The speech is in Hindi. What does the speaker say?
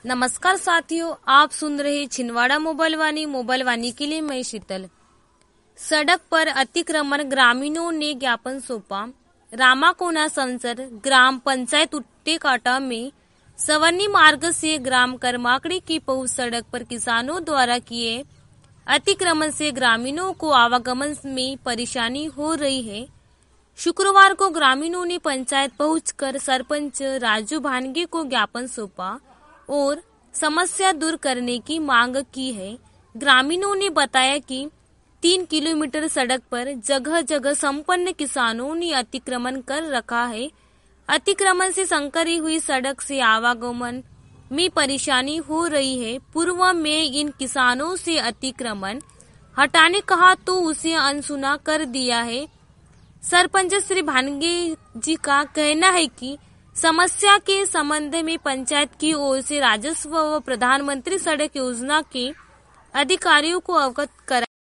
नमस्कार साथियों, आप सुन रहे छिंदवाड़ा मोबाइल वानी के लिए मैं शीतल। सड़क पर अतिक्रमण, ग्रामीणों ने ज्ञापन सौंपा। रामाकोना संसद ग्राम पंचायत उत्तेकाटा में सवर्णी मार्ग से ग्राम करमाकड़ी की पहुंच सड़क पर किसानों द्वारा किए अतिक्रमण से ग्रामीणों को आवागमन में परेशानी हो रही है। शुक्रवार को ग्रामीणों ने पंचायत पहुंचकर सरपंच राजू भानगे को ज्ञापन सौंपा और समस्या दूर करने की मांग की है। ग्रामीणों ने बताया कि 3 किलोमीटर सड़क पर जगह जगह संपन्न किसानों ने अतिक्रमण कर रखा है। अतिक्रमण से संकरी हुई सड़क से आवागमन में परेशानी हो रही है। पूर्व में इन किसानों से अतिक्रमण हटाने कहा तो उसे अनसुना कर दिया है। सरपंच श्री भानगे जी का कहना है कि समस्या के संबंध में पंचायत की ओर से राजस्व व प्रधानमंत्री सड़क योजना के अधिकारियों को अवगत करा